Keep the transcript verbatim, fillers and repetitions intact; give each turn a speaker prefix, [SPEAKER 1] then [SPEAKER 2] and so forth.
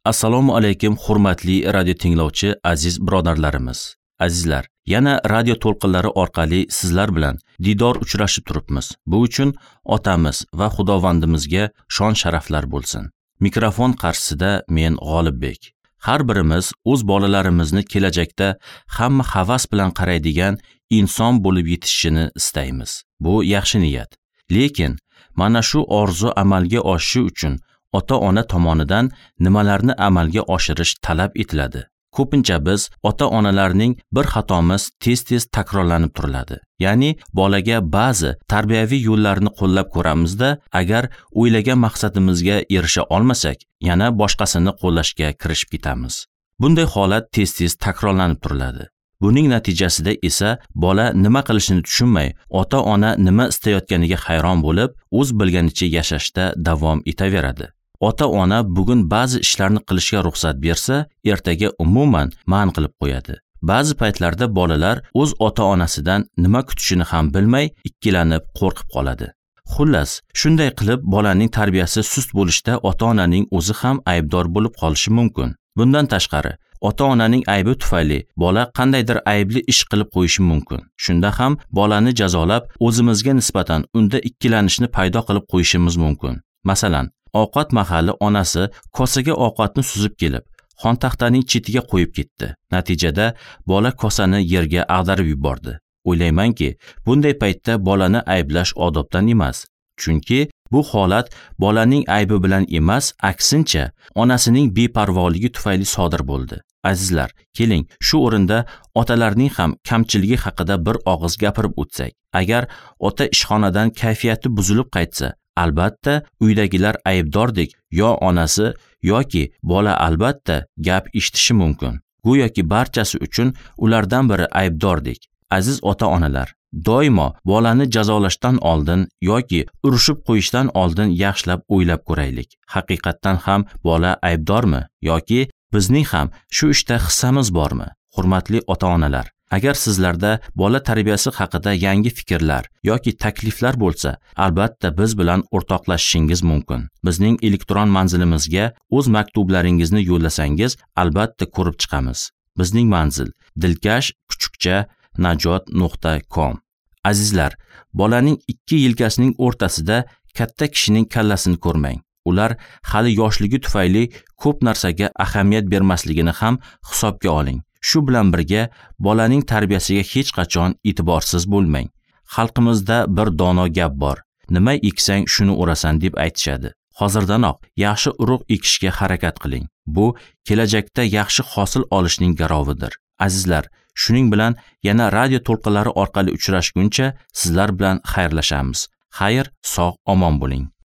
[SPEAKER 1] Assalomu alaykum hurmatli radio tinglovchi aziz birodarlarimiz. Azizlar, yana radio to'lqinlari orqali sizlar bilan didor uchrashib turibmiz. Bu uchun otamiz va Xudovandimizga shon sharaflar bo'lsin. Mikrofon qarshisida men G'olibbek. Har birimiz o'z bolalarimizni kelajakda hamma havas bilan qaraydigan inson bo'lib yetishishini istaymiz. Bu yaxshi niyat. Lekin mana shu orzu amalga oshishi uchun ota-ona tomonidan nimalarni amalga oshirish talab etiladi. Ko'pincha biz ota-onalarning bir xatomiz tez-tez takrorlanib turiladi. Ya'ni bolaga ba'zi tarbiyaviy yo'llarni qo'llab ko'ramizda, agar o'ylagan maqsadimizga erisha olmasak, yana boshqasini qo'llashga kirishib ketamiz. Bunday holat tez-tez takrorlanib turiladi. Buning natijasida esa bola nima qilishini tushunmay, ota-ona nima istayotganiga hayron bo'lib, o'z bilganicha yashashda davom etaveradi. Ota-ona bugun ba'zi ishlarni qilishga ruxsat bersa, ertaga umuman man qilib qo'yadi. Ba'zi paytlarda bolalar o'z ota-onasidan nima kutishini ham bilmay, ikkilanib, qo'rqib qoladi. Xullas, shunday qilib bolaning tarbiyasi sust bo'lishda ota-onaning o'zi ham aybdor bo'lib qolishi mumkin. Bundan tashqari, ota-onaning aybi tufayli bola qandaydir aybli ish qilib qo'yishi mumkin. Shunda ham bolani jazolab, o'zimizga nisbatan unda ikkilanishni paydo qilib qo'yishimiz mumkin. Masalan, ovqat mahali onasi kosaga ovqatni suzib kelib, xontaxtaning chetiga qo'yib ketdi. Natijada bola kosani yerga ag'darib yubordi. O'ylaymanki, bunday paytda bolani ayblash odobdan emas. Chunki bu holat bolaning aybi bilan emas, aksincha onasining beparvoligi tufayli sodir bo'ldi. Azizlar, keling, shu o'rinda otalarning ham kamchiligi haqida bir og'iz gapirib o'tsak. Agar ota ishxonadan kayfiyati buzilib qaytsa, albatta uydagilar aybdordek yo onasi yoki bola albatta gap eshitishi mumkin. Go'yoki barchasi uchun ulardan biri aybdordek. Aziz ota-onalar, doimo bolani jazolashdan oldin yoki urushib qo'yishdan oldin yaxshilab o'ylab ko'raylik. Haqiqatdan ham bola aybdormi yoki bizning ham shu ishda hissamiz bormi? Hurmatli ota-onalar, agar sizlarda bola tarbiyasi haqida yangi fikrlar yoki takliflar bo'lsa, albatta biz bilan o'rtoqlashishingiz mumkin. Bizning elektron manzilimizga o'z maktublaringizni yo'llasangiz, albatta ko'rib chiqamiz. Bizning manzil dilkash kuchukcha najot nuqta com. Azizlar, bolaning ikki yelkasining o'rtasida katta kishining kallasini ko'rmang. Ular hali yoshligi tufayli ko'p narsaga ahamiyat bermasligini ham hisobga oling. Shu bilan birga bolaning tarbiyasiga hech qachon e'tiborsiz bo'lmang. Xalqimizda bir dono gap bor. Nima eksang shuni o'rasan deb aytishadi. Hozirdanoq yaxshi urug' ekishga harakat qiling. Bu kelajakda yaxshi hosil olishning garovidir. Azizlar, shuning bilan yana radio to'lqinlari orqali uchrashguncha sizlar bilan xayrlashamiz. Xayr, sog', omon bo'ling.